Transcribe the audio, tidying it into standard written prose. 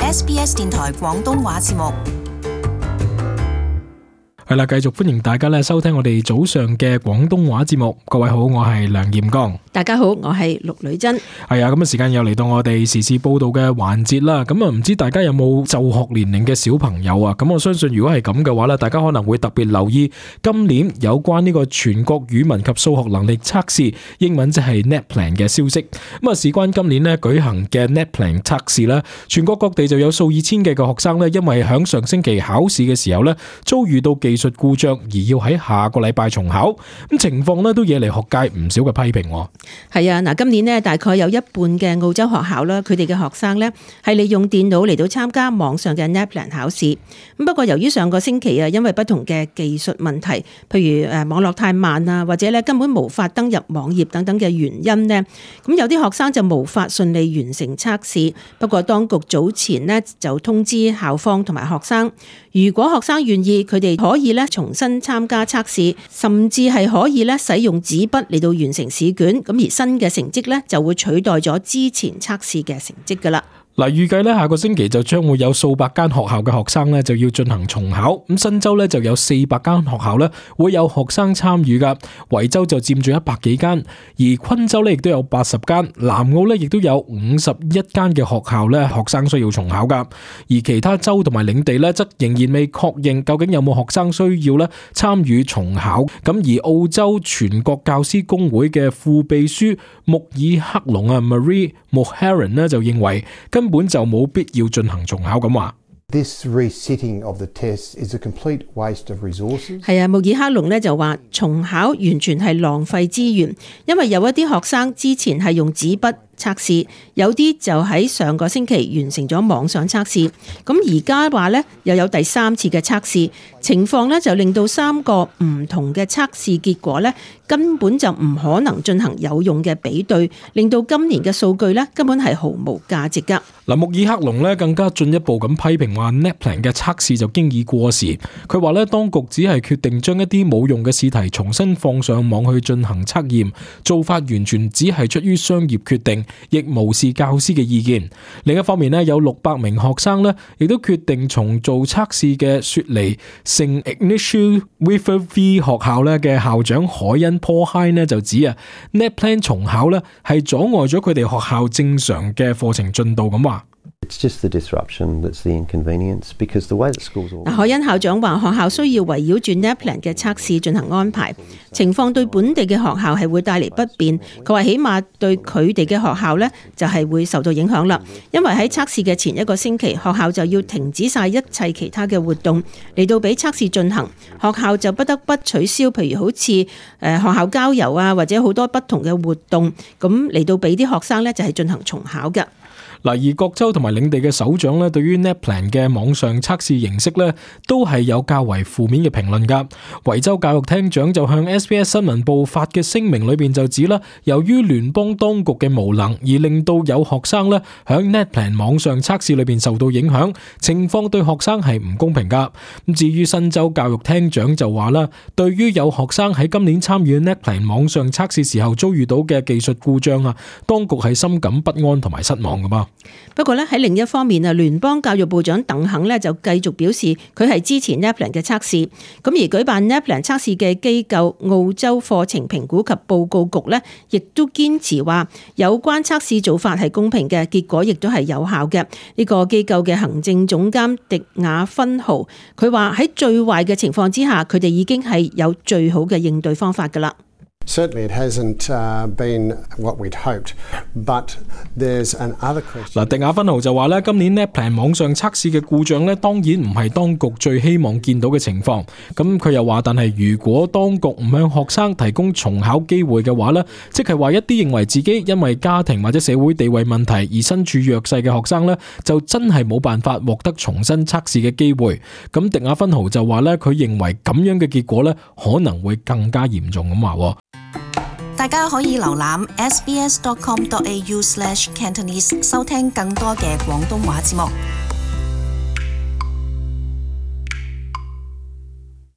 SBS 電台廣東話節目。 係啦，繼續歡迎大家咧收聽我哋早上嘅廣東話節目。各位好，我係梁彥剛。 大家好，我係陸女珍。 係啊，咁時間又嚟到我哋時事報道嘅環節啦。咁唔知大家有冇就學年齡嘅小朋友啊？咁我相信如果係咁嘅話咧，大家可能會特別留意今年有關呢個全國語文及數學能力測試，英文即係 NAPLAN 嘅消息。事關今年咧舉行嘅 NAPLAN 測試咧，全國各地就有數以千計嘅學生咧，因為響上星期考試嘅時候咧遭遇到技術故障，而要喺下個禮拜重考。咁情況咧都惹嚟學界唔少嘅批評。 係啊，嗱，今年呢大概有一半嘅澳洲學校啦，佢哋嘅學生呢係利用電腦嚟到參加網上嘅 NAPLAN 考試。咁不過由於上個星期啊，因為不同嘅技術問題，譬如網絡太慢啊，或者咧根本無法登入網頁等等嘅原因呢，咁有啲學生就無法順利完成測試。不過當局早前呢就通知校方同埋學生，如果學生願意，佢哋可以咧重新參加測試，甚至係可以咧使用紙筆嚟到完成試卷。咁而新嘅成績咧就會取代咗之前測試嘅成績㗎喇。 預計咧下個星期就將會有數百間學校嘅學生咧就要進行重考。咁新州咧就有400間學校咧會有學生參與噶，維州就佔住100幾間，而昆州咧亦都有80間，南澳咧亦都有51間嘅學校咧學生需要重考噶。而其他州同埋領地咧則仍然未確認究竟有冇學生需要咧參與重考。咁而澳洲全國教師工會嘅副秘書穆爾克隆啊 Marie Mulheron 咧就認為根本就冇必要進行重考咁話。 This resitting of the test is a complete waste of resources. 係啊，穆爾克隆咧就話重考完全係浪費資源，因為有一啲學生之前係用紙筆測試，有啲就喺上個星期完成咗網上測試。咁而家話咧又有第3次嘅測試，情況咧就令到3個唔同嘅測試結果咧根本就唔可能進行有用嘅比對，令到今年嘅數據咧根本係毫無價值噶。 穆爾克隆咧更加進一步咁批評話 NAPLAN 嘅測試就經已過時。佢話咧當局只係決定將一啲冇用嘅試題重新放上網去進行測驗，做法完全只係出於商業決定，亦無視教師嘅意見。另一方面咧，有600名學生咧亦都決定重做測試嘅雪梨聖 Ignatius Witherby 學校咧嘅校長海恩 Paul Hine 咧就指啊 NAPLAN 重考咧係阻礙咗佢哋學校正常嘅課程進度咁話。 It's just the disruption that's the inconvenience, because the way that schools all... 海恩校長話學校需要圍繞住 NAPLAN 嘅測試進行安排，情況對本地嘅學校係會帶嚟不便。佢話起碼對佢哋嘅學校呢就係會受到影響啦，因為喺測試嘅前1個星期，學校就要停止晒一切其他嘅活動嚟到俾測試進行，學校就不得不取消，譬如好似學校郊遊啊，或者好多不同嘅活動，咁嚟到俾啲學生呢就係進行重考嘅。 而各州同埋領地嘅首長咧，對於 NAPLAN 嘅網上測試形式咧，都係有較為負面嘅評論噶。維州教育廳長就向 SBS 新聞部發嘅聲明裏邊就指啦，由於聯邦當局嘅無能，而令到有學生咧響 NAPLAN 網上測試裏邊受到影響，情況對學生係唔公平噶。咁至於新州教育廳長就話啦，對於有學生喺今年參與 NAPLAN 網上測試時候遭遇到嘅技術故障啊，當局係深感不安同埋失望噶嘛。 不過咧喺另一方面啊，聯邦教育部長鄧肯咧就繼續表示佢係支持 NAPLAN 嘅測試。咁而舉辦 NAPLAN 測試嘅機構澳洲課程評估及報告局咧，亦都堅持話有關測試做法係公平嘅，結果亦都係有效嘅。呢個機構嘅行政總監迪亞芬豪，佢話喺最壞嘅情況之下，佢哋已經係有最好嘅應對方法㗎啦。 Certainly it hasn't been what we'd hoped, but there's another question. 迪亞芬豪就話咧，今年 NAPLAN 網上測試嘅故障咧，當然唔係當局最希望見到嘅情況。咁佢又話，但係如果當局唔向學生提供重考機會嘅話咧，即係話一啲認為自己因為家庭或者社會地位問題而身處弱勢嘅學生咧，就真係冇辦法獲得重新測試嘅機會。咁迪亞芬豪就話咧，佢認為咁樣嘅結果咧，可能會更加嚴重咁話。 大家可以瀏覽 sbs.com.au/Cantonese 收聽更多嘅廣東話節目。